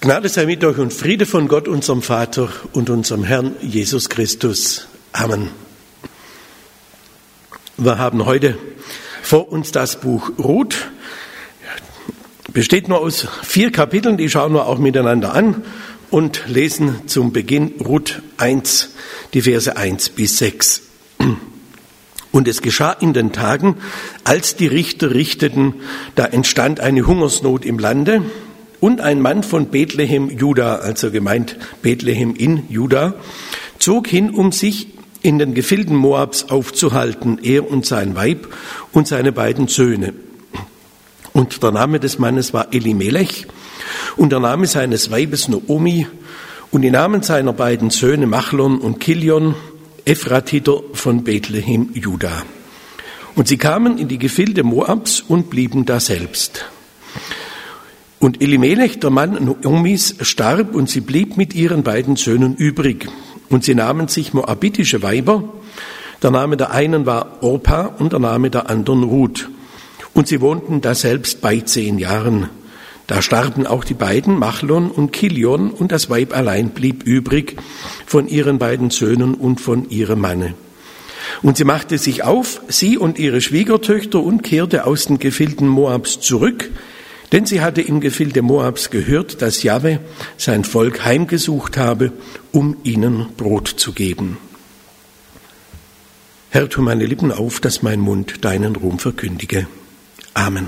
Gnade sei mit euch und Friede von Gott, unserem Vater und unserem Herrn Jesus Christus. Amen. Wir haben heute vor uns das Buch Ruth. Besteht nur aus 4 Kapiteln, die schauen wir auch miteinander an und lesen zum Beginn Ruth 1, die Verse 1 bis 6. Und es geschah in den Tagen, als die Richter richteten, da entstand eine Hungersnot im Lande. Und ein Mann von Bethlehem, Juda, also gemeint Bethlehem in Juda, zog hin, um sich in den Gefilden Moabs aufzuhalten, er und sein Weib und seine beiden Söhne. Und der Name des Mannes war Elimelech und der Name seines Weibes Naomi und die Namen seiner beiden Söhne Machlon und Kilion, Ephratiter von Bethlehem, Juda. Und sie kamen in die Gefilde Moabs und blieben daselbst. Und Elimelech, der Mann Naomis, starb und sie blieb mit ihren beiden Söhnen übrig. Und sie nahmen sich moabitische Weiber. Der Name der einen war Orpa und der Name der anderen Ruth. Und sie wohnten daselbst bei 10 Jahren. Da starben auch die beiden, Machlon und Kilion, und das Weib allein blieb übrig von ihren beiden Söhnen und von ihrem Manne. Und sie machte sich auf, sie und ihre Schwiegertöchter, und kehrte aus den Gefilden Moabs zurück, denn sie hatte im Gefilde Moabs gehört, dass Jahwe sein Volk heimgesucht habe, um ihnen Brot zu geben. Herr, tu meine Lippen auf, dass mein Mund deinen Ruhm verkündige. Amen.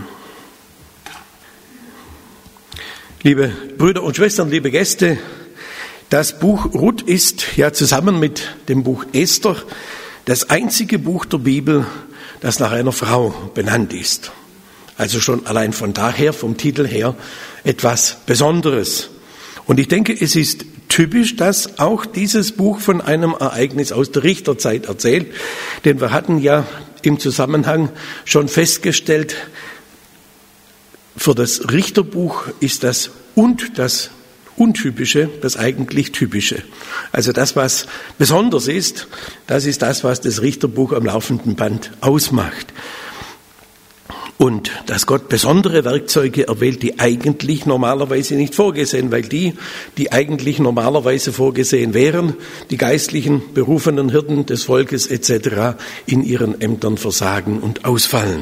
Liebe Brüder und Schwestern, liebe Gäste, das Buch Ruth ist ja zusammen mit dem Buch Esther das einzige Buch der Bibel, das nach einer Frau benannt ist. Also schon allein von daher, vom Titel her, etwas Besonderes. Und ich denke, es ist typisch, dass auch dieses Buch von einem Ereignis aus der Richterzeit erzählt. Denn wir hatten ja im Zusammenhang schon festgestellt, für das Richterbuch ist das und das Untypische das eigentlich Typische. Also das, was besonders ist, das ist das, was das Richterbuch am laufenden Band ausmacht. Und dass Gott besondere Werkzeuge erwählt, die eigentlich normalerweise nicht vorgesehen, weil die eigentlich normalerweise vorgesehen wären, die geistlichen, berufenen Hirten des Volkes etc. in ihren Ämtern versagen und ausfallen.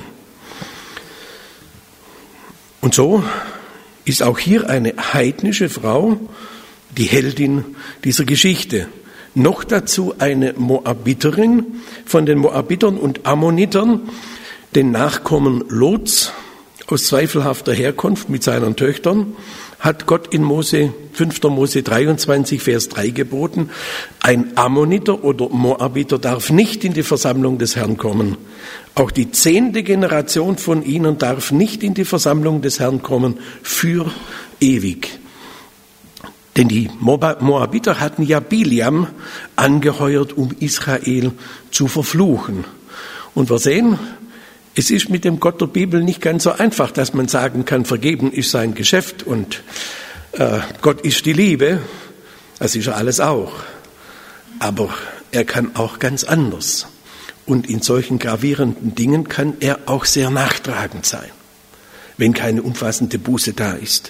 Und so ist auch hier eine heidnische Frau die Heldin dieser Geschichte. Noch dazu eine Moabiterin von den Moabitern und Ammonitern, den Nachkommen Lots aus zweifelhafter Herkunft mit seinen Töchtern, hat Gott in 5. Mose 23, Vers 3 geboten, ein Ammoniter oder Moabiter darf nicht in die Versammlung des Herrn kommen. Auch die 10. Generation von ihnen darf nicht in die Versammlung des Herrn kommen, für ewig. Denn die Moabiter hatten ja Biliam angeheuert, um Israel zu verfluchen. Und wir sehen, es ist mit dem Gott der Bibel nicht ganz so einfach, dass man sagen kann, vergeben ist sein Geschäft und Gott ist die Liebe. Das ist er alles auch. Aber er kann auch ganz anders. Und in solchen gravierenden Dingen kann er auch sehr nachtragend sein, wenn keine umfassende Buße da ist.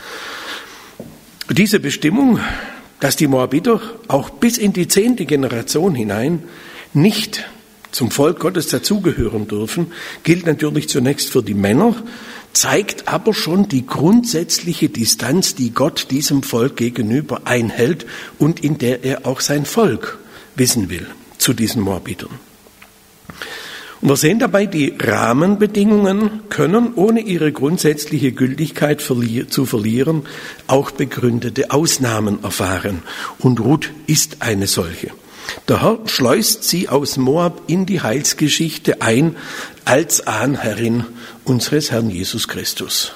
Diese Bestimmung, dass die Moabiter auch bis in die 10. Generation hinein nicht zum Volk Gottes dazugehören dürfen, gilt natürlich zunächst für die Männer, zeigt aber schon die grundsätzliche Distanz, die Gott diesem Volk gegenüber einhält und in der er auch sein Volk wissen will, zu diesen Moabitern. Und wir sehen dabei, die Rahmenbedingungen können, ohne ihre grundsätzliche Gültigkeit zu verlieren, auch begründete Ausnahmen erfahren. Und Ruth ist eine solche. Der Herr schleust sie aus Moab in die Heilsgeschichte ein als Ahnherrin unseres Herrn Jesus Christus.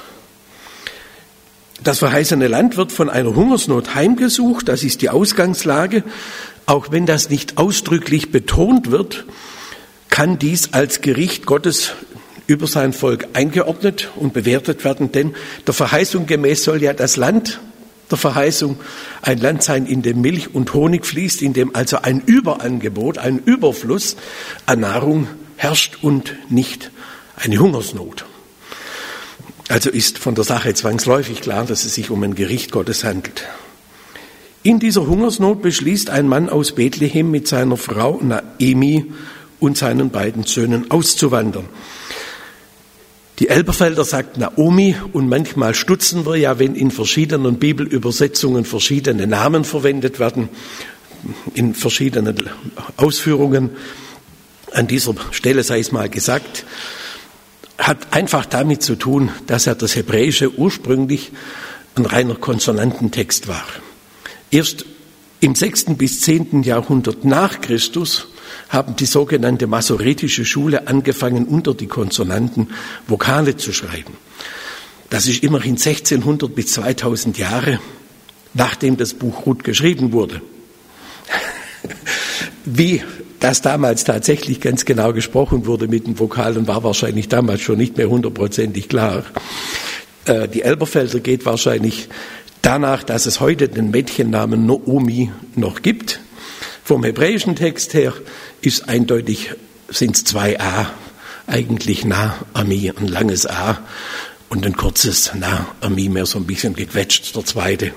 Das verheißene Land wird von einer Hungersnot heimgesucht, das ist die Ausgangslage. Auch wenn das nicht ausdrücklich betont wird, kann dies als Gericht Gottes über sein Volk eingeordnet und bewertet werden, denn der Verheißung gemäß soll ja das Land der Verheißung ein Land sein, in dem Milch und Honig fließt, in dem also ein Überangebot, ein Überfluss an Nahrung herrscht und nicht eine Hungersnot. Also ist von der Sache zwangsläufig klar, dass es sich um ein Gericht Gottes handelt. In dieser Hungersnot beschließt ein Mann aus Bethlehem mit seiner Frau Naemi und seinen beiden Söhnen auszuwandern. Die Elberfelder sagt Naomi und manchmal stutzen wir ja, wenn in verschiedenen Bibelübersetzungen verschiedene Namen verwendet werden, in verschiedenen Ausführungen. An dieser Stelle sei es mal gesagt, hat einfach damit zu tun, dass ja das Hebräische ursprünglich ein reiner Konsonantentext war. Erst im 6. bis 10. Jahrhundert nach Christus haben die sogenannte masoretische Schule angefangen, unter die Konsonanten Vokale zu schreiben. Das ist immerhin 1600 bis 2000 Jahre, nachdem das Buch Ruth geschrieben wurde. Wie das damals tatsächlich ganz genau gesprochen wurde mit den Vokalen, war wahrscheinlich damals schon nicht mehr 100%ig klar. Die Elberfelder geht wahrscheinlich danach, dass es heute den Mädchennamen Naomi noch gibt. Vom hebräischen Text her ist eindeutig, sind es 2 A, eigentlich Naami, ein langes A und ein kurzes Naami, mehr so ein bisschen gequetscht, der zweite.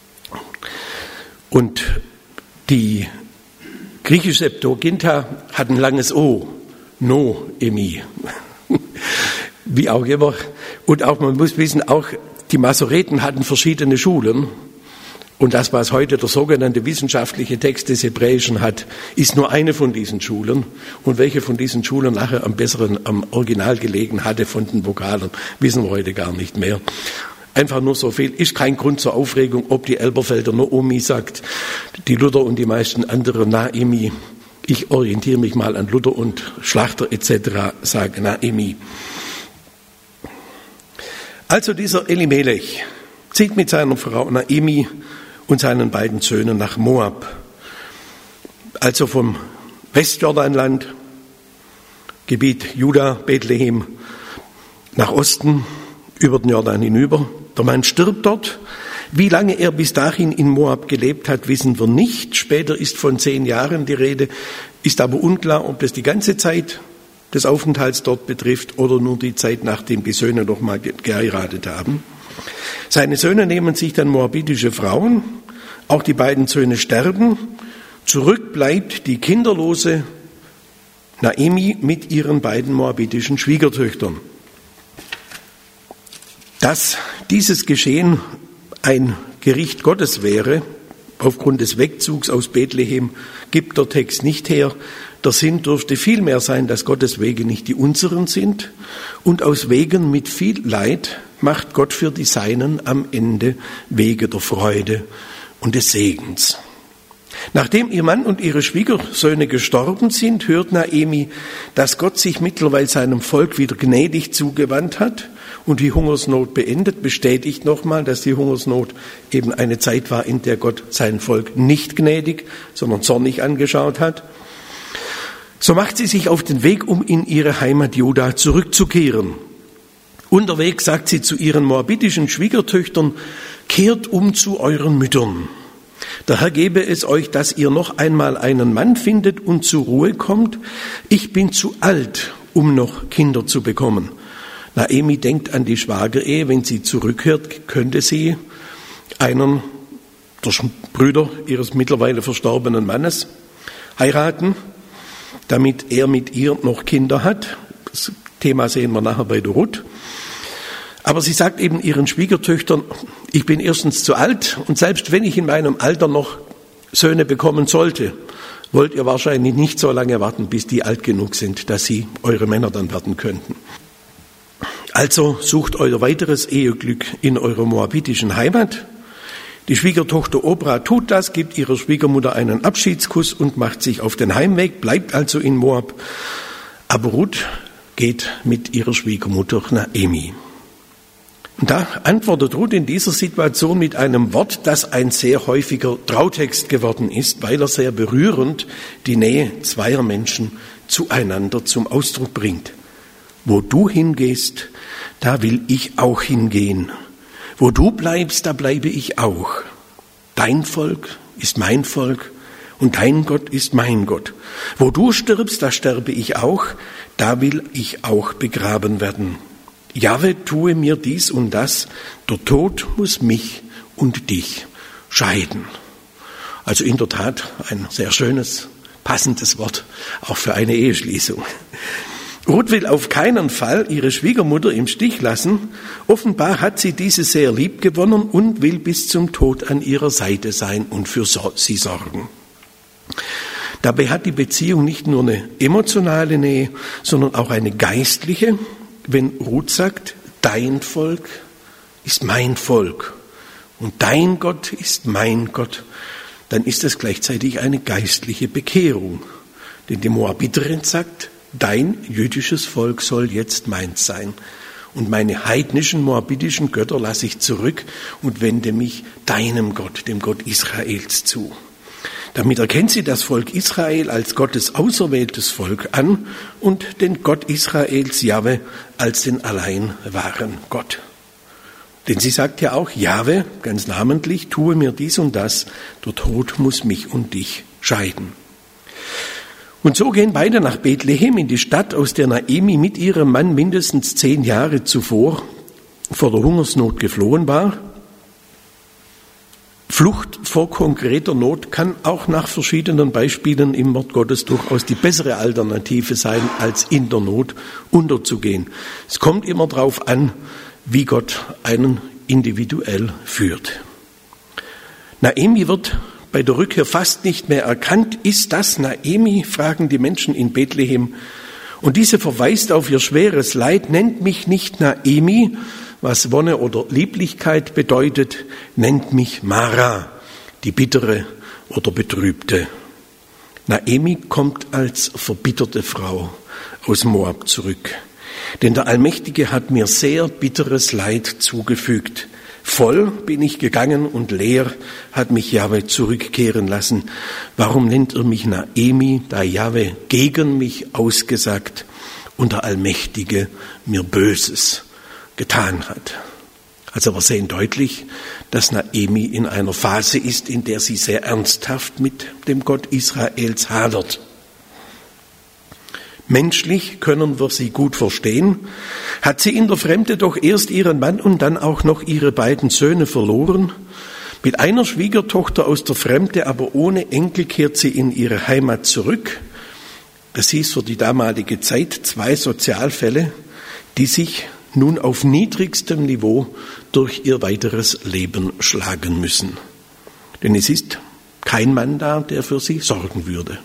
Und die griechische Septuaginta hat ein langes O, Noemi, wie auch immer. Und auch, man muss wissen, auch die Masoreten hatten verschiedene Schulen. Und das, was heute der sogenannte wissenschaftliche Text des Hebräischen hat, ist nur eine von diesen Schulen. Und welche von diesen Schulen nachher am besseren am Original gelegen hatte von den Vokalen, wissen wir heute gar nicht mehr. Einfach nur so viel, ist kein Grund zur Aufregung, ob die Elberfelder Naomi sagt, die Luther und die meisten anderen Naemi. Ich orientiere mich mal an Luther und Schlachter etc., sagen Naemi. Also dieser Elimelech zieht mit seiner Frau Naemi und seinen beiden Söhnen nach Moab, also vom Westjordanland, Gebiet Juda, Bethlehem, nach Osten, über den Jordan hinüber. Der Mann stirbt dort. Wie lange er bis dahin in Moab gelebt hat, wissen wir nicht. Später ist von 10 Jahren die Rede, ist aber unklar, ob das die ganze Zeit des Aufenthalts dort betrifft oder nur die Zeit, nachdem die Söhne noch mal geheiratet haben. Seine Söhne nehmen sich dann moabitische Frauen, auch die beiden Söhne sterben. Zurück bleibt die kinderlose Naemi mit ihren beiden moabitischen Schwiegertöchtern. Dass dieses Geschehen ein Gericht Gottes wäre, aufgrund des Wegzugs aus Bethlehem, gibt der Text nicht her. Der Sinn dürfte vielmehr sein, dass Gottes Wege nicht die unseren sind und aus Wegen mit viel Leid macht Gott für die Seinen am Ende Wege der Freude und des Segens. Nachdem ihr Mann und ihre Schwiegersöhne gestorben sind, hört Naemi, dass Gott sich mittlerweile seinem Volk wieder gnädig zugewandt hat und die Hungersnot beendet, bestätigt nochmal, dass die Hungersnot eben eine Zeit war, in der Gott sein Volk nicht gnädig, sondern zornig angeschaut hat. So macht sie sich auf den Weg, um in ihre Heimat Juda zurückzukehren. Unterwegs sagt sie zu ihren moabitischen Schwiegertöchtern, kehrt um zu euren Müttern. Der Herr gebe es euch, dass ihr noch einmal einen Mann findet und zur Ruhe kommt. Ich bin zu alt, um noch Kinder zu bekommen. Naemi denkt an die Schwagerehe. Wenn sie zurückkehrt, könnte sie einen der Brüder ihres mittlerweile verstorbenen Mannes heiraten, damit er mit ihr noch Kinder hat. Das Thema sehen wir nachher bei der Ruth. Aber sie sagt eben ihren Schwiegertöchtern, ich bin erstens zu alt und selbst wenn ich in meinem Alter noch Söhne bekommen sollte, wollt ihr wahrscheinlich nicht so lange warten, bis die alt genug sind, dass sie eure Männer dann werden könnten. Also sucht euer weiteres Eheglück in eurer moabitischen Heimat. Die Schwiegertochter Obra tut das, gibt ihrer Schwiegermutter einen Abschiedskuss und macht sich auf den Heimweg, bleibt also in Moab. Aber Ruth geht mit ihrer Schwiegermutter Naemi. Und da antwortet Ruth in dieser Situation mit einem Wort, das ein sehr häufiger Trautext geworden ist, weil er sehr berührend die Nähe zweier Menschen zueinander zum Ausdruck bringt. Wo du hingehst, da will ich auch hingehen. Wo du bleibst, da bleibe ich auch. Dein Volk ist mein Volk und dein Gott ist mein Gott. Wo du stirbst, da sterbe ich auch, da will ich auch begraben werden. Jahwe, tue mir dies und das, der Tod muss mich und dich scheiden. Also in der Tat ein sehr schönes, passendes Wort, auch für eine Eheschließung. Ruth will auf keinen Fall ihre Schwiegermutter im Stich lassen. Offenbar hat sie diese sehr lieb gewonnen und will bis zum Tod an ihrer Seite sein und für sie sorgen. Dabei hat die Beziehung nicht nur eine emotionale Nähe, sondern auch eine geistliche. Wenn Ruth sagt, dein Volk ist mein Volk und dein Gott ist mein Gott, dann ist das gleichzeitig eine geistliche Bekehrung. Denn die Moabiterin sagt, dein jüdisches Volk soll jetzt meins sein. Und meine heidnischen, moabitischen Götter lasse ich zurück und wende mich deinem Gott, dem Gott Israels zu. Damit erkennt sie das Volk Israel als Gottes auserwähltes Volk an und den Gott Israels, Jahwe, als den allein wahren Gott. Denn sie sagt ja auch, Jahwe, ganz namentlich, tue mir dies und das, der Tod muss mich und dich scheiden. Und so gehen beide nach Bethlehem in die Stadt, aus der Naomi mit ihrem Mann mindestens 10 Jahre zuvor vor der Hungersnot geflohen war. Flucht vor konkreter Not kann auch nach verschiedenen Beispielen im Wort Gottes durchaus die bessere Alternative sein, als in der Not unterzugehen. Es kommt immer darauf an, wie Gott einen individuell führt. Naomi wird bei der Rückkehr fast nicht mehr erkannt. Ist das Naomi? Fragen die Menschen in Bethlehem. Und diese verweist auf ihr schweres Leid. Nennt mich nicht Naomi, was Wonne oder Lieblichkeit bedeutet. Nennt mich Mara, die bittere oder betrübte. Naomi kommt als verbitterte Frau aus Moab zurück. Denn der Allmächtige hat mir sehr bitteres Leid zugefügt. Voll bin ich gegangen und leer hat mich Jahwe zurückkehren lassen. Warum nennt er mich Naomi, da Jahwe gegen mich ausgesagt und der Allmächtige mir Böses getan hat? Also wir sehen deutlich, dass Naomi in einer Phase ist, in der sie sehr ernsthaft mit dem Gott Israels hadert. Menschlich können wir sie gut verstehen. Hat sie in der Fremde doch erst ihren Mann und dann auch noch ihre beiden Söhne verloren? Mit einer Schwiegertochter aus der Fremde, aber ohne Enkel, kehrt sie in ihre Heimat zurück. Das hieß für die damalige Zeit 2 Sozialfälle, die sich nun auf niedrigstem Niveau durch ihr weiteres Leben schlagen müssen. Denn es ist kein Mann da, der für sie sorgen würde.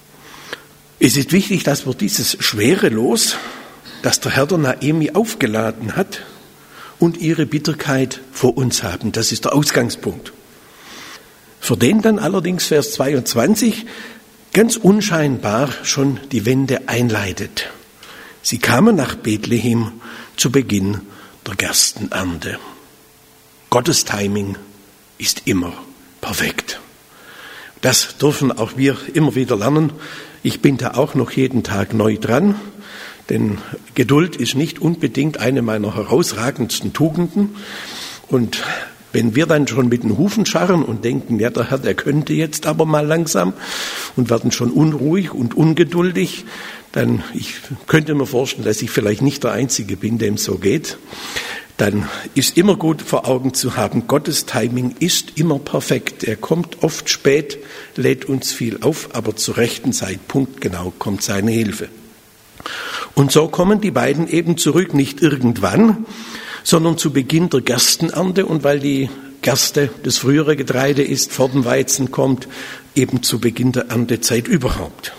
Es ist wichtig, dass wir dieses schwere Los, das der Herr der Naomi aufgeladen hat, und ihre Bitterkeit vor uns haben. Das ist der Ausgangspunkt. Für den dann allerdings Vers 22 ganz unscheinbar schon die Wende einleitet. Sie kamen nach Bethlehem zu Beginn der Gerstenernte. Gottes Timing ist immer perfekt. Das dürfen auch wir immer wieder lernen. Ich bin da auch noch jeden Tag neu dran, denn Geduld ist nicht unbedingt eine meiner herausragendsten Tugenden. Und wenn wir dann schon mit den Hufen scharren und denken, ja, der Herr, der könnte jetzt aber mal langsam und werden schon unruhig und ungeduldig, dann ich könnte mir vorstellen, dass ich vielleicht nicht der Einzige bin, dem es so geht. Dann ist immer gut vor Augen zu haben, Gottes Timing ist immer perfekt. Er kommt oft spät, lädt uns viel auf, aber zur rechten Zeitpunkt genau kommt seine Hilfe. Und so kommen die beiden eben zurück, nicht irgendwann, sondern zu Beginn der Gerstenernte. Und weil die Gerste das frühere Getreide ist, vor dem Weizen kommt, eben zu Beginn der Erntezeit überhaupt.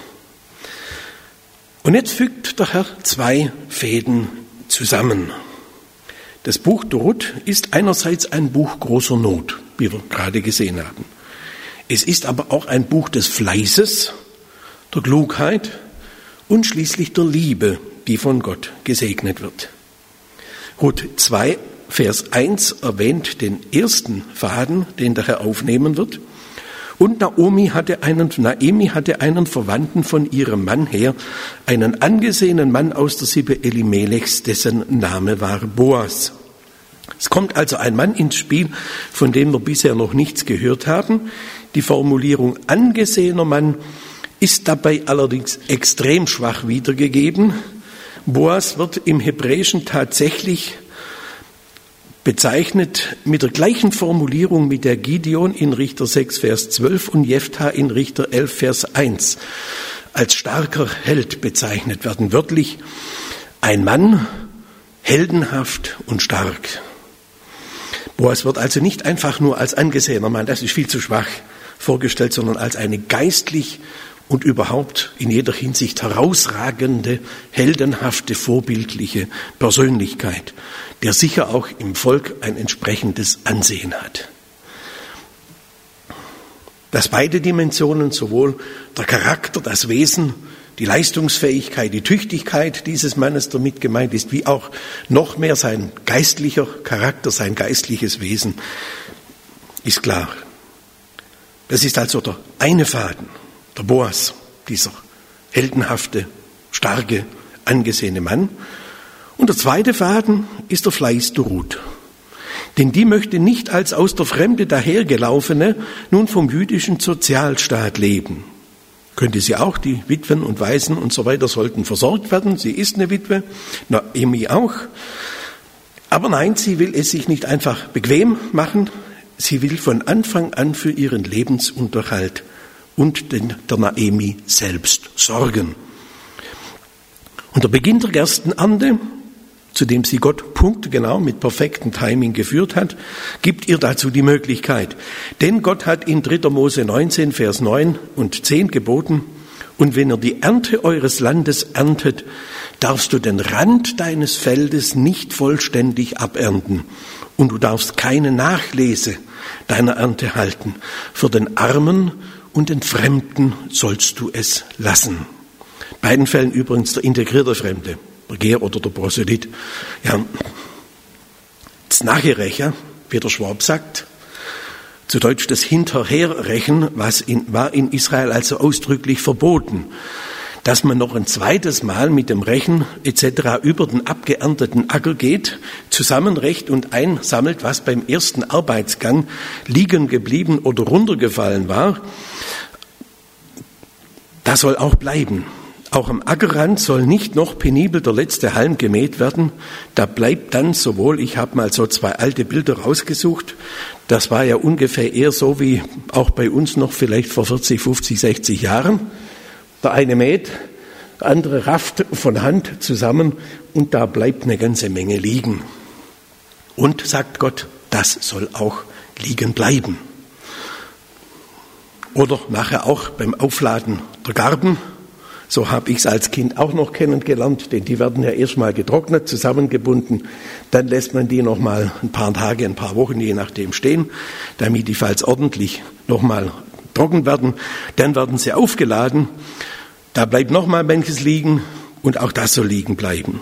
Und jetzt fügt der Herr 2 Fäden zusammen. Das Buch der Ruth ist einerseits ein Buch großer Not, wie wir gerade gesehen haben. Es ist aber auch ein Buch des Fleißes, der Klugheit und schließlich der Liebe, die von Gott gesegnet wird. Ruth 2, Vers 1 erwähnt den ersten Faden, den der Herr aufnehmen wird. Und Naomi hatte einen Verwandten von ihrem Mann her, einen angesehenen Mann aus der Sippe Elimelechs, dessen Name war Boas. Es kommt also ein Mann ins Spiel, von dem wir bisher noch nichts gehört haben. Die Formulierung angesehener Mann ist dabei allerdings extrem schwach wiedergegeben. Boas wird im Hebräischen tatsächlich bezeichnet mit der gleichen Formulierung, mit der Gideon in Richter 6, Vers 12 und Jephthah in Richter 11, Vers 1 als starker Held bezeichnet werden. Wörtlich ein Mann, heldenhaft und stark. Boas wird also nicht einfach nur als angesehener Mann, das ist viel zu schwach, vorgestellt, sondern als eine geistlich und überhaupt in jeder Hinsicht herausragende, heldenhafte, vorbildliche Persönlichkeit, der sicher auch im Volk ein entsprechendes Ansehen hat. Dass beide Dimensionen, sowohl der Charakter, das Wesen, die Leistungsfähigkeit, die Tüchtigkeit dieses Mannes damit gemeint ist, wie auch noch mehr sein geistlicher Charakter, sein geistliches Wesen, ist klar. Das ist also der eine Faden, der Boas, dieser heldenhafte, starke, angesehene Mann. Und der zweite Faden ist der Fleiß der Ruth. Denn die möchte nicht als aus der Fremde dahergelaufene nun vom jüdischen Sozialstaat leben. Könnte sie auch, die Witwen und Waisen und so weiter sollten versorgt werden. Sie ist eine Witwe, Naomi auch. Aber nein, sie will es sich nicht einfach bequem machen. Sie will von Anfang an für ihren Lebensunterhalt und der Naomi selbst sorgen. Und der Beginn der Gerstenernte, zu dem sie Gott punktgenau mit perfektem Timing geführt hat, gibt ihr dazu die Möglichkeit. Denn Gott hat in 3. Mose 19, Vers 9 und 10 geboten, und wenn ihr die Ernte eures Landes erntet, darfst du den Rand deines Feldes nicht vollständig abernten, und du darfst keine Nachlese deiner Ernte halten. Für den Armen und den Fremden sollst du es lassen. In beiden Fällen übrigens der integrierte Fremde, der Geher oder der Proselyt. Ja, das Nachrechen, wie der Schwab sagt, zu Deutsch das Hinterherrechen, war in Israel also ausdrücklich verboten. Dass man noch ein zweites Mal mit dem Rechen etc. über den abgeernteten Acker geht, zusammenrecht und einsammelt, was beim ersten Arbeitsgang liegen geblieben oder runtergefallen war, das soll auch bleiben. Auch am Ackerrand soll nicht noch penibel der letzte Halm gemäht werden. Da bleibt dann sowohl, ich habe mal so 2 alte Bilder rausgesucht, das war ja ungefähr eher so wie auch bei uns noch vielleicht vor 40, 50, 60 Jahren. Der eine mäht, der andere rafft von Hand zusammen und da bleibt eine ganze Menge liegen. Und, sagt Gott, das soll auch liegen bleiben. Oder nachher auch beim Aufladen der Garben. So habe ich es als Kind auch noch kennengelernt, denn die werden ja erstmal getrocknet, zusammengebunden. Dann lässt man die nochmal ein paar Tage, ein paar Wochen, je nachdem stehen, damit die falls ordentlich nochmal trocken werden. Dann werden sie aufgeladen. Da bleibt nochmal manches liegen und auch das soll liegen bleiben.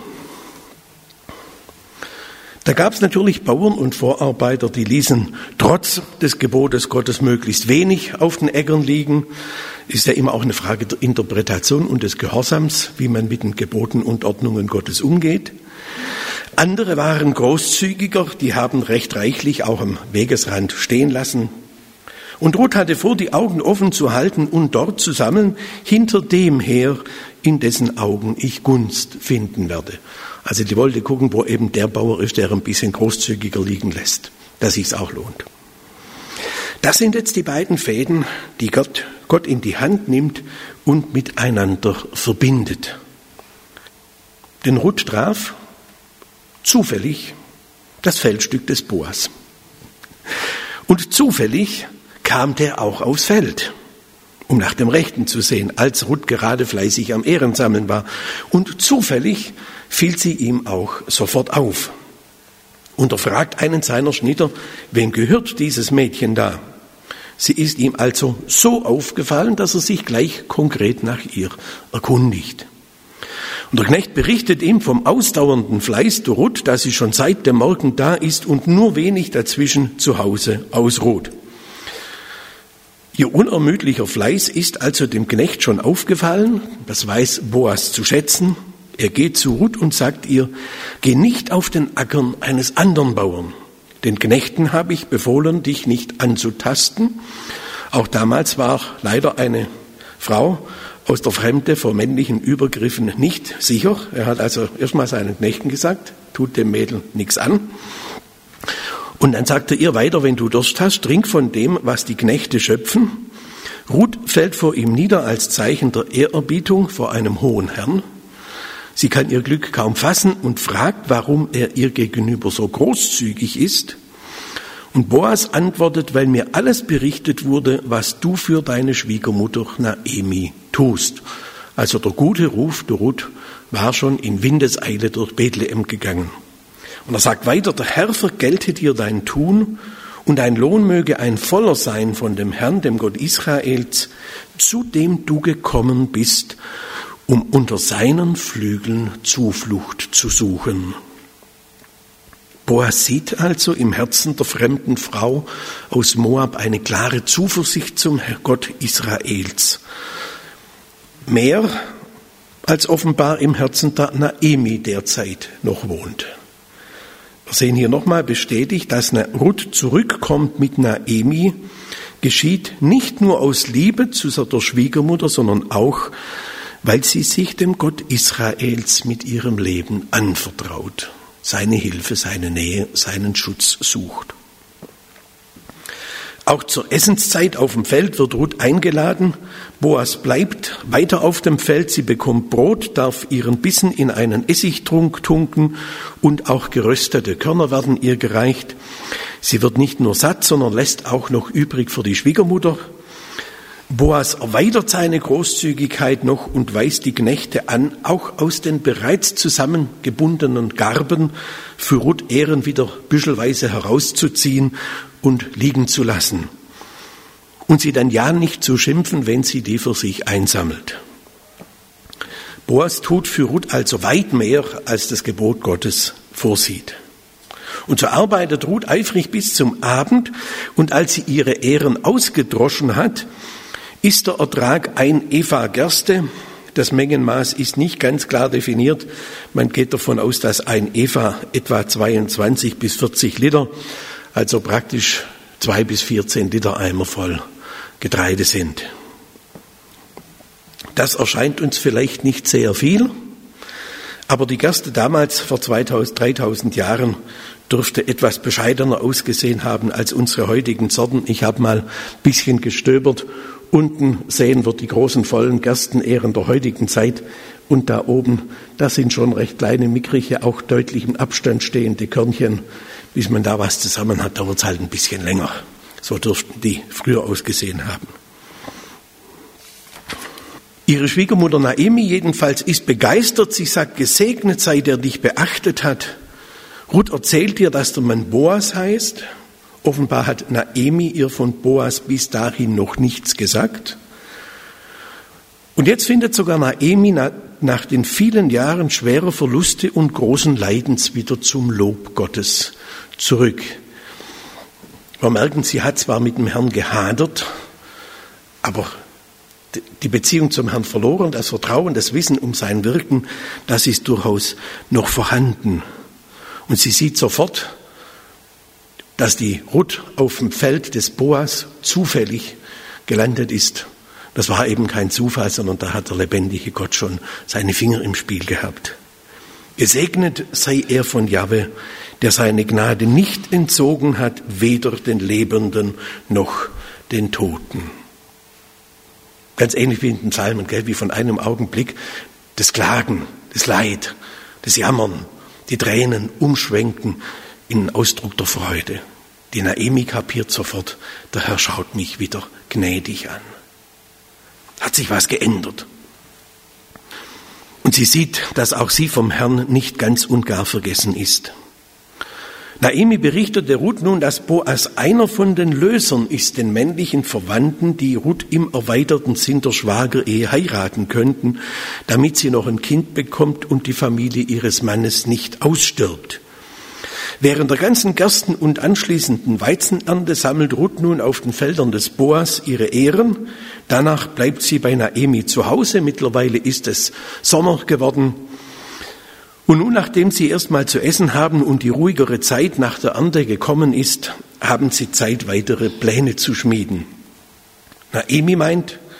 Da gab es natürlich Bauern und Vorarbeiter, die ließen trotz des Gebotes Gottes möglichst wenig auf den Äckern liegen. Ist ja immer auch eine Frage der Interpretation und des Gehorsams, wie man mit den Geboten und Ordnungen Gottes umgeht. Andere waren großzügiger, die haben recht reichlich auch am Wegesrand stehen lassen. Und Ruth hatte vor, die Augen offen zu halten und dort zu sammeln, hinter dem her, in dessen Augen ich Gunst finden werde. Also die wollte gucken, wo eben der Bauer ist, der ein bisschen großzügiger liegen lässt, dass sich's auch lohnt. Das sind jetzt die beiden Fäden, die Gott in die Hand nimmt und miteinander verbindet. Denn Ruth traf zufällig das Feldstück des Boas. Und zufällig kam der auch aufs Feld, um nach dem Rechten zu sehen, als Ruth gerade fleißig am Ähren sammeln war. Und zufällig fiel sie ihm auch sofort auf. Und er fragt einen seiner Schnitter, wem gehört dieses Mädchen da? Sie ist ihm also so aufgefallen, dass er sich gleich konkret nach ihr erkundigt. Und der Knecht berichtet ihm vom ausdauernden Fleiß der Ruth, dass sie schon seit dem Morgen da ist und nur wenig dazwischen zu Hause ausruht. Ihr unermüdlicher Fleiß ist also dem Knecht schon aufgefallen, das weiß Boas zu schätzen. Er geht zu Ruth und sagt ihr, geh nicht auf den Ackern eines anderen Bauern. Den Knechten habe ich befohlen, dich nicht anzutasten. Auch damals war leider eine Frau aus der Fremde vor männlichen Übergriffen nicht sicher. Er hat also erstmal seinen Knechten gesagt, tut dem Mädel nichts an. Und dann sagte ihr weiter, wenn du Durst hast, trink von dem, was die Knechte schöpfen. Ruth fällt vor ihm nieder als Zeichen der Ehrerbietung vor einem hohen Herrn. Sie kann ihr Glück kaum fassen und fragt, warum er ihr gegenüber so großzügig ist. Und Boas antwortet, weil mir alles berichtet wurde, was du für deine Schwiegermutter Naemi tust. Also der gute Ruf der Ruth war schon in Windeseile durch Bethlehem gegangen. Und er sagt weiter, der Herr vergelte dir dein Tun und dein Lohn möge ein voller sein von dem Herrn, dem Gott Israels, zu dem du gekommen bist, um unter seinen Flügeln Zuflucht zu suchen. Boas sieht also im Herzen der fremden Frau aus Moab eine klare Zuversicht zum Gott Israels. Mehr als offenbar im Herzen der Naemi derzeit noch wohnt. Wir sehen hier nochmal bestätigt, dass Ruth zurückkommt mit Naemi, geschieht nicht nur aus Liebe zu der Schwiegermutter, sondern auch, weil sie sich dem Gott Israels mit ihrem Leben anvertraut, seine Hilfe, seine Nähe, seinen Schutz sucht. Auch zur Essenszeit auf dem Feld wird Ruth eingeladen. Boas bleibt weiter auf dem Feld. Sie bekommt Brot, darf ihren Bissen in einen Essigtrunk tunken und auch geröstete Körner werden ihr gereicht. Sie wird nicht nur satt, sondern lässt auch noch übrig für die Schwiegermutter. Boas erweitert seine Großzügigkeit noch und weist die Knechte an, auch aus den bereits zusammengebundenen Garben für Ruth Ähren wieder büschelweise herauszuziehen und liegen zu lassen. Und sie dann ja nicht zu schimpfen, wenn sie die für sich einsammelt. Boas tut für Ruth also weit mehr, als das Gebot Gottes vorsieht. Und so arbeitet Ruth eifrig bis zum Abend, und als sie ihre Ähren ausgedroschen hat, ist der Ertrag 1 Epha Gerste. Das Mengenmaß ist nicht ganz klar definiert. Man geht davon aus, dass 1 Epha etwa 22 bis 40 Liter, also praktisch 2 bis 14 Liter Eimer voll Getreide sind. Das erscheint uns vielleicht nicht sehr viel, aber die Gerste damals vor 3000 Jahren dürfte etwas bescheidener ausgesehen haben als unsere heutigen Sorten. Ich habe mal ein bisschen gestöbert. Unten sehen wir die großen, vollen Gerstenähren der heutigen Zeit. Und da oben, das sind schon recht kleine, mickrige, auch deutlich im Abstand stehende Körnchen. Bis man da was zusammen hat, dauert es halt ein bisschen länger. So dürften die früher ausgesehen haben. Ihre Schwiegermutter Naemi jedenfalls ist begeistert. Sie sagt, gesegnet sei, der dich beachtet hat. Ruth erzählt ihr, dass der Mann Boas heißt. Offenbar hat Naemi ihr von Boas bis dahin noch nichts gesagt. Und jetzt findet sogar Naemi nach den vielen Jahren schwerer Verluste und großen Leidens wieder zum Lob Gottes zurück. Wir merken, sie hat zwar mit dem Herrn gehadert, aber die Beziehung zum Herrn verloren, das Vertrauen, das Wissen um sein Wirken, das ist durchaus noch vorhanden. Und sie sieht sofort, dass die Ruth auf dem Feld des Boas zufällig gelandet ist. Das war eben kein Zufall, sondern da hat der lebendige Gott schon seine Finger im Spiel gehabt. Gesegnet sei er von Jahwe, der seine Gnade nicht entzogen hat, weder den Lebenden noch den Toten. Ganz ähnlich wie in den Psalmen, wie von einem Augenblick das Klagen, das Leid, das Jammern, die Tränen umschwenken in einen Ausdruck der Freude. Die Naemi kapiert sofort, der Herr schaut mich wieder gnädig an. Hat sich was geändert. Und sie sieht, dass auch sie vom Herrn nicht ganz und gar vergessen ist. Naemi berichtete Ruth nun, dass Boas einer von den Lösern ist, den männlichen Verwandten, die Ruth im erweiterten Sinn der Schwagerehe heiraten könnten, damit sie noch ein Kind bekommt und die Familie ihres Mannes nicht ausstirbt. Während der ganzen Gersten- und anschließenden Weizenernte sammelt Ruth nun auf den Feldern des Boas ihre Ähren. Danach bleibt sie bei Naemi zu Hause. Mittlerweile ist es Sommer geworden. Und nun, nachdem sie erstmal zu essen haben und die ruhigere Zeit nach der Ernte gekommen ist, haben sie Zeit, weitere Pläne zu schmieden. Naemi meint,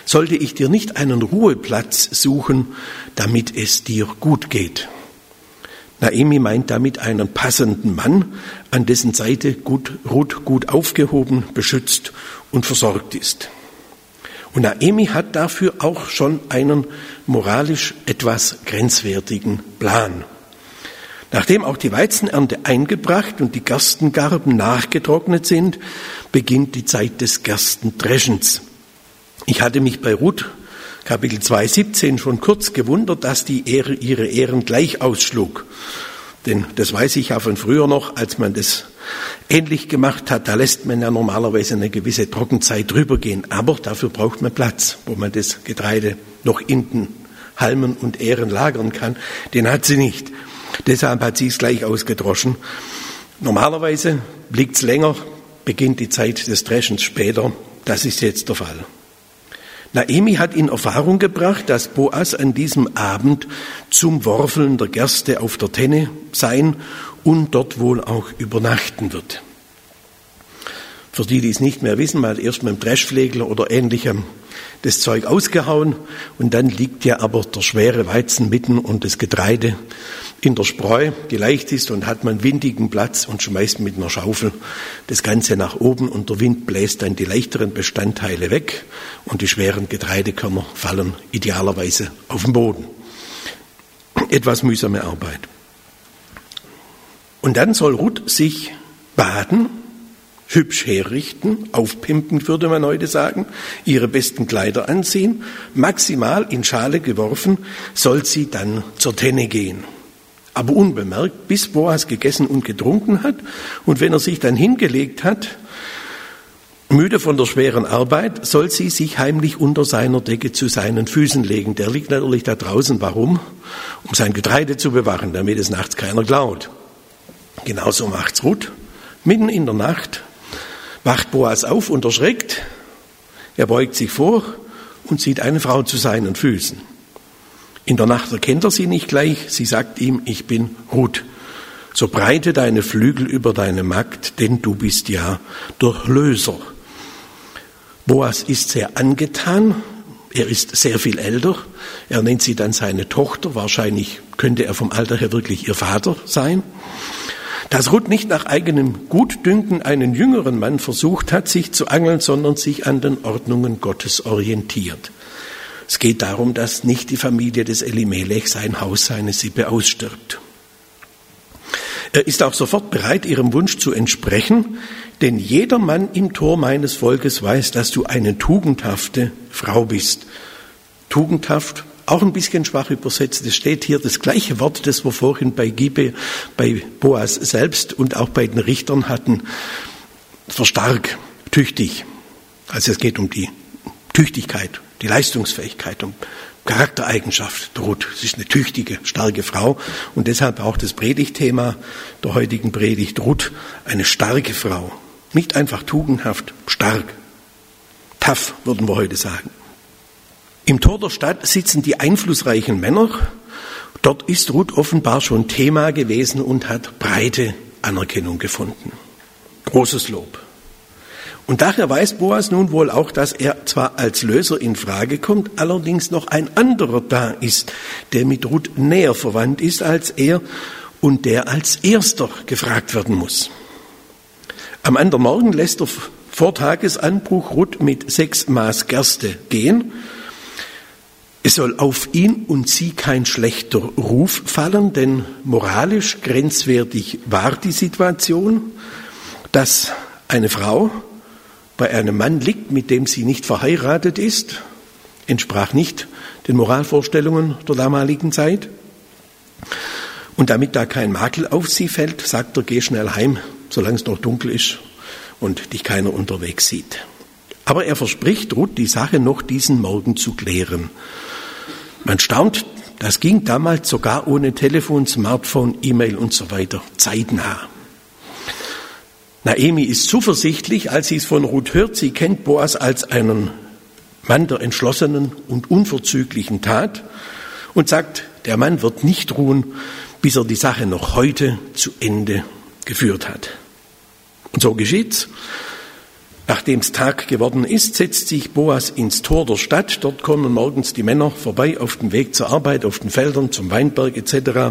sollte ich dir nicht einen Ruheplatz suchen, damit es dir gut geht? Naomi meint damit einen passenden Mann, an dessen Seite Ruth gut aufgehoben, beschützt und versorgt ist. Und Naomi hat dafür auch schon einen moralisch etwas grenzwertigen Plan. Nachdem auch die Weizenernte eingebracht und die Gerstengarben nachgetrocknet sind, beginnt die Zeit des Gerstendreschens. Ich hatte mich bei Ruth Kapitel 2,17 schon kurz gewundert, dass die ihre Ähren gleich ausschlug. Denn das weiß ich ja von früher noch, als man das ähnlich gemacht hat. Da lässt man ja normalerweise eine gewisse Trockenzeit drüber gehen. Aber dafür braucht man Platz, wo man das Getreide noch in den Halmen und Ähren lagern kann. Den hat sie nicht. Deshalb hat sie es gleich ausgedroschen. Normalerweise liegt es länger, beginnt die Zeit des Dreschens später. Das ist jetzt der Fall. Naomi hat in Erfahrung gebracht, dass Boas an diesem Abend zum Worfeln der Gerste auf der Tenne sein und dort wohl auch übernachten wird. Für die, die es nicht mehr wissen, man hat erst mit dem Dreschflegler oder Ähnlichem das Zeug ausgehauen und dann liegt ja aber der schwere Weizen mitten und das Getreide in der Spreu, die leicht ist, und hat man windigen Platz und schmeißt mit einer Schaufel das Ganze nach oben und der Wind bläst dann die leichteren Bestandteile weg und die schweren Getreidekörner fallen idealerweise auf den Boden. Etwas mühsame Arbeit. Und dann soll Ruth sich baden, hübsch herrichten, aufpimpen, würde man heute sagen, ihre besten Kleider anziehen, maximal in Schale geworfen, soll sie dann zur Tenne gehen. Aber unbemerkt, bis Boas gegessen und getrunken hat, und wenn er sich dann hingelegt hat, müde von der schweren Arbeit, soll sie sich heimlich unter seiner Decke zu seinen Füßen legen. Der liegt natürlich da draußen. Warum? Um sein Getreide zu bewachen, damit es nachts keiner klaut. Genauso macht's Ruth. Mitten in der Nacht wacht Boas auf und erschreckt. Er beugt sich vor und sieht eine Frau zu seinen Füßen. In der Nacht erkennt er sie nicht gleich. Sie sagt ihm, ich bin Ruth. So breite deine Flügel über deine Magd, denn du bist ja der Löser. Boas ist sehr angetan. Er ist sehr viel älter. Er nennt sie dann seine Tochter. Wahrscheinlich könnte er vom Alter her wirklich ihr Vater sein. Dass Ruth nicht nach eigenem Gutdünken einen jüngeren Mann versucht hat, sich zu angeln, sondern sich an den Ordnungen Gottes orientiert. Es geht darum, dass nicht die Familie des Elimelech sein Haus, seine Sippe ausstirbt. Er ist auch sofort bereit, ihrem Wunsch zu entsprechen, denn jeder Mann im Tor meines Volkes weiß, dass du eine tugendhafte Frau bist. Tugendhaft, auch ein bisschen schwach übersetzt. Es steht hier das gleiche Wort, das wir vorhin bei Boas selbst und auch bei den Richtern hatten. Verstark, tüchtig. Also es geht um die Tüchtigkeit, die Leistungsfähigkeit, um Charaktereigenschaft der Ruth. Sie ist eine tüchtige, starke Frau und deshalb auch das Predigtthema der heutigen Predigt, Ruth, eine starke Frau. Nicht einfach tugendhaft, stark. Tough, würden wir heute sagen. Im Tor der Stadt sitzen die einflussreichen Männer. Dort ist Ruth offenbar schon Thema gewesen und hat breite Anerkennung gefunden. Großes Lob. Und daher weiß Boas nun wohl auch, dass er zwar als Löser in Frage kommt, allerdings noch ein anderer da ist, der mit Ruth näher verwandt ist als er und der als erster gefragt werden muss. Am anderen Morgen lässt er vor Tagesanbruch Ruth mit 6 Maß Gerste gehen. Es soll auf ihn und sie kein schlechter Ruf fallen, denn moralisch grenzwertig war die Situation, dass eine Frau bei einem Mann liegt, mit dem sie nicht verheiratet ist, entsprach nicht den Moralvorstellungen der damaligen Zeit. Und damit da kein Makel auf sie fällt, sagt er, geh schnell heim, solange es noch dunkel ist und dich keiner unterwegs sieht. Aber er verspricht Ruth, die Sache noch diesen Morgen zu klären. Man staunt, das ging damals sogar ohne Telefon, Smartphone, E-Mail und so weiter, zeitnah. Naomi ist zuversichtlich, als sie es von Ruth hört. Sie kennt Boas als einen Mann der entschlossenen und unverzüglichen Tat und sagt, der Mann wird nicht ruhen, bis er die Sache noch heute zu Ende geführt hat. Und so geschieht's. Nachdem es Tag geworden ist, setzt sich Boas ins Tor der Stadt. Dort kommen morgens die Männer vorbei auf dem Weg zur Arbeit, auf den Feldern, zum Weinberg etc.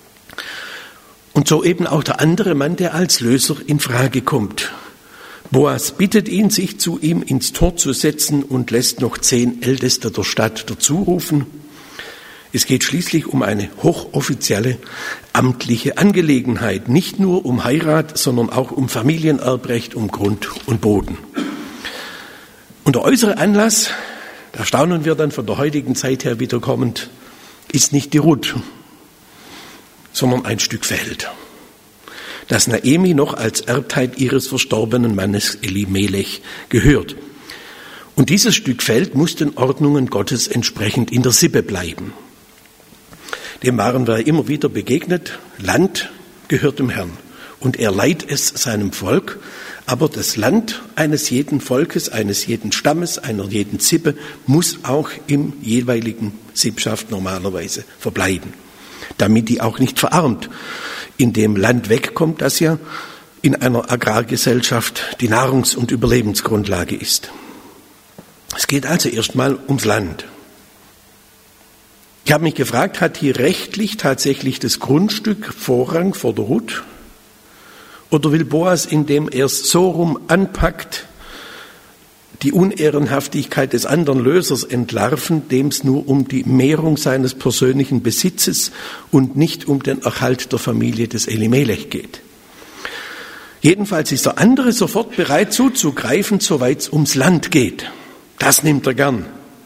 Und so eben auch der andere Mann, der als Löser in Frage kommt. Boas bittet ihn, sich zu ihm ins Tor zu setzen und lässt noch 10 Älteste der Stadt dazu rufen. Es geht schließlich um eine hochoffizielle amtliche Angelegenheit, nicht nur um Heirat, sondern auch um Familienerbrecht, um Grund und Boden. Und der äußere Anlass, da staunen wir dann von der heutigen Zeit her wieder kommend, ist nicht die Ruth, sondern ein Stück Feld, das Naomi noch als Erbteil ihres verstorbenen Mannes Elimelech gehört. Und dieses Stück Feld muss den Ordnungen Gottes entsprechend in der Sippe bleiben. Dem waren wir immer wieder begegnet. Land gehört dem Herrn und er leiht es seinem Volk. Aber das Land eines jeden Volkes, eines jeden Stammes, einer jeden Sippe muss auch im jeweiligen Sippschaft normalerweise verbleiben, damit die auch nicht verarmt. In dem Land wegkommt, das ja in einer Agrargesellschaft die Nahrungs- und Überlebensgrundlage ist. Es geht also erstmal ums Land. Ich habe mich gefragt, hat hier rechtlich tatsächlich das Grundstück Vorrang vor der Ruth? Oder will Boas, indem er es so rum anpackt, die Unehrenhaftigkeit des anderen Lösers entlarven, dem es nur um die Mehrung seines persönlichen Besitzes und nicht um den Erhalt der Familie des Elimelech geht? Jedenfalls ist der andere sofort bereit zuzugreifen, soweit es ums Land geht. Das nimmt er gern.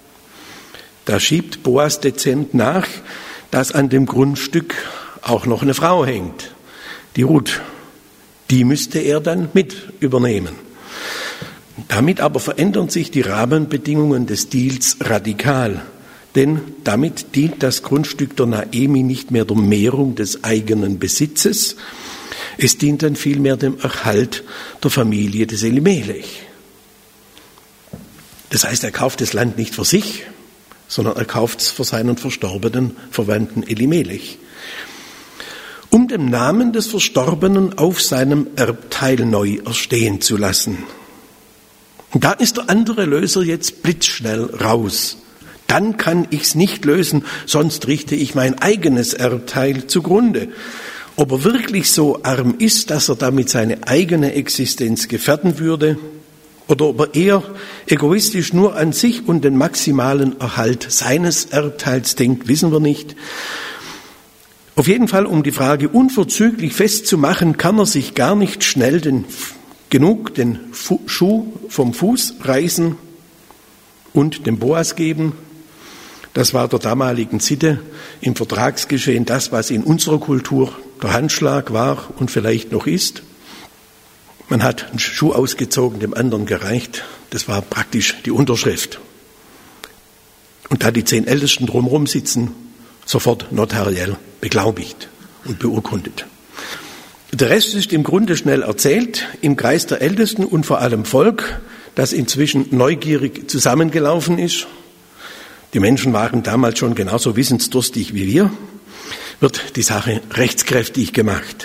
Da schiebt Boas dezent nach, dass an dem Grundstück auch noch eine Frau hängt, die Ruth. Die müsste er dann mit übernehmen. Damit aber verändern sich die Rahmenbedingungen des Deals radikal, denn damit dient das Grundstück der Naomi nicht mehr der Mehrung des eigenen Besitzes, es dient dann vielmehr dem Erhalt der Familie des Elimelech. Das heißt, er kauft das Land nicht für sich, sondern er kauft es für seinen verstorbenen Verwandten Elimelech, um den Namen des Verstorbenen auf seinem Erbteil neu erstehen zu lassen. Und da ist der andere Löser jetzt blitzschnell raus. Dann kann ich's nicht lösen, sonst richte ich mein eigenes Erbteil zugrunde. Ob er wirklich so arm ist, dass er damit seine eigene Existenz gefährden würde, oder ob er eher egoistisch nur an sich und den maximalen Erhalt seines Erbteils denkt, wissen wir nicht. Auf jeden Fall, um die Frage unverzüglich festzumachen, kann er sich gar nicht schnell den Schuh vom Fuß reißen und dem Boas geben. Das war der damaligen Sitte im Vertragsgeschehen das, was in unserer Kultur der Handschlag war und vielleicht noch ist. Man hat einen Schuh ausgezogen, dem anderen gereicht. Das war praktisch die Unterschrift. Und da die 10 Ältesten drumherum sitzen, sofort notariell beglaubigt und beurkundet. Der Rest ist im Grunde schnell erzählt im Kreis der Ältesten und vor allem Volk, das inzwischen neugierig zusammengelaufen ist. Die Menschen waren damals schon genauso wissensdurstig wie wir. Wird die Sache rechtskräftig gemacht.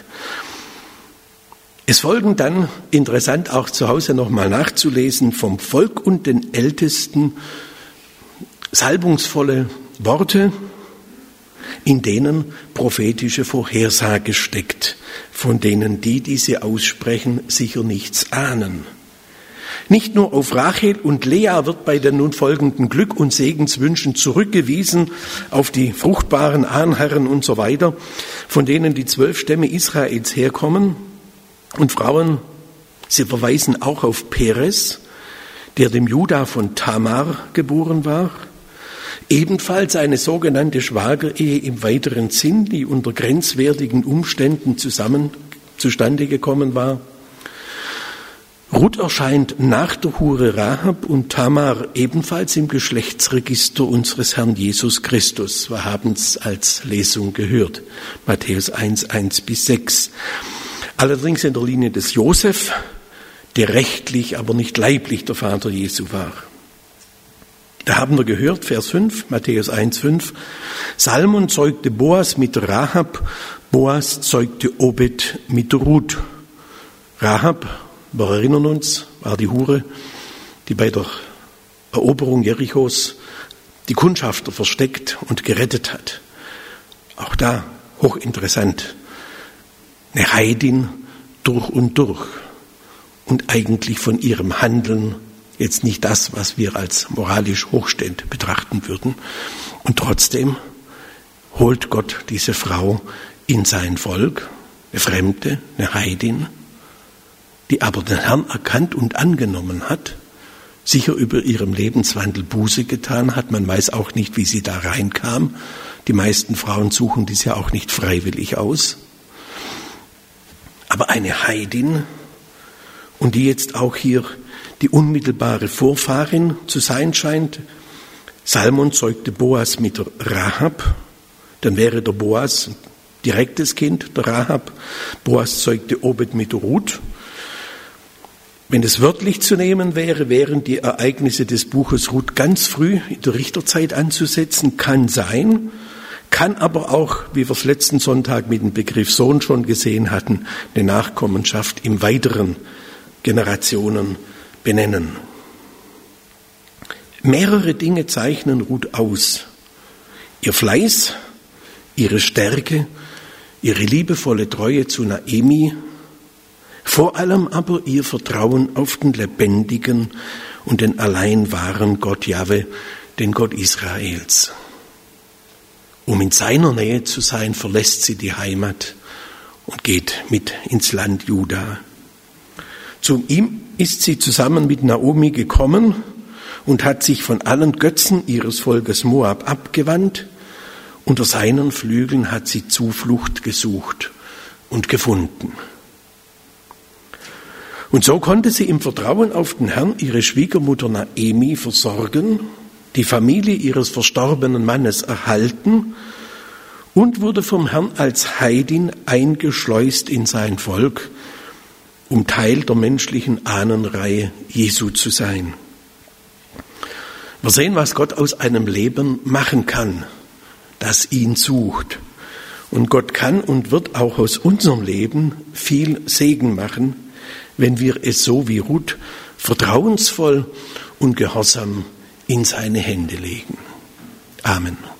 Es folgen dann, interessant auch zu Hause nochmal nachzulesen, vom Volk und den Ältesten salbungsvolle Worte, in denen prophetische Vorhersage steckt, von denen die sie aussprechen, sicher nichts ahnen. Nicht nur auf Rachel und Lea wird bei den nun folgenden Glück- und Segenswünschen zurückgewiesen, auf die fruchtbaren Ahnherren und so weiter, von denen die 12 Stämme Israels herkommen. Und Frauen, sie verweisen auch auf Peres, der dem Juda von Tamar geboren war. Ebenfalls eine sogenannte Schwagerehe im weiteren Sinn, die unter grenzwertigen Umständen zustande gekommen war. Ruth erscheint nach der Hure Rahab und Tamar ebenfalls im Geschlechtsregister unseres Herrn Jesus Christus. Wir haben es als Lesung gehört, Matthäus 1, 1-6. Allerdings in der Linie des Josef, der rechtlich, aber nicht leiblich der Vater Jesu war. Da haben wir gehört, Vers 5, Matthäus 1, 5, Salmon zeugte Boas mit Rahab, Boas zeugte Obed mit Ruth. Rahab, wir erinnern uns, war die Hure, die bei der Eroberung Jerichos die Kundschafter versteckt und gerettet hat. Auch da hochinteressant. Eine Heidin durch und durch und eigentlich von ihrem Handeln jetzt nicht das, was wir als moralisch hochstehend betrachten würden. Und trotzdem holt Gott diese Frau in sein Volk, eine Fremde, eine Heidin, die aber den Herrn erkannt und angenommen hat, sicher über ihrem Lebenswandel Buße getan hat. Man weiß auch nicht, wie sie da reinkam. Die meisten Frauen suchen dies ja auch nicht freiwillig aus. Aber eine Heidin, und die jetzt auch hier die unmittelbare Vorfahrin zu sein scheint. Salmon zeugte Boas mit der Rahab, dann wäre der Boas direktes Kind der Rahab. Boas zeugte Obed mit der Ruth. Wenn es wörtlich zu nehmen wäre, wären die Ereignisse des Buches Ruth ganz früh in der Richterzeit anzusetzen, kann sein, kann aber auch, wie wir es letzten Sonntag mit dem Begriff Sohn schon gesehen hatten, eine Nachkommenschaft im weiteren Generationen benennen. Mehrere Dinge zeichnen Ruth aus. Ihr Fleiß, ihre Stärke, ihre liebevolle Treue zu Naomi, vor allem aber ihr Vertrauen auf den lebendigen und den allein wahren Gott Jahwe, den Gott Israels. Um in seiner Nähe zu sein, verlässt sie die Heimat und geht mit ins Land Juda. Zu ihm ist sie zusammen mit Naomi gekommen und hat sich von allen Götzen ihres Volkes Moab abgewandt. Unter seinen Flügeln hat sie Zuflucht gesucht und gefunden. Und so konnte sie im Vertrauen auf den Herrn ihre Schwiegermutter Naomi versorgen, die Familie ihres verstorbenen Mannes erhalten und wurde vom Herrn als Heidin eingeschleust in sein Volk, um Teil der menschlichen Ahnenreihe Jesu zu sein. Wir sehen, was Gott aus einem Leben machen kann, das ihn sucht. Und Gott kann und wird auch aus unserem Leben viel Segen machen, wenn wir es so wie Ruth vertrauensvoll und gehorsam in seine Hände legen. Amen.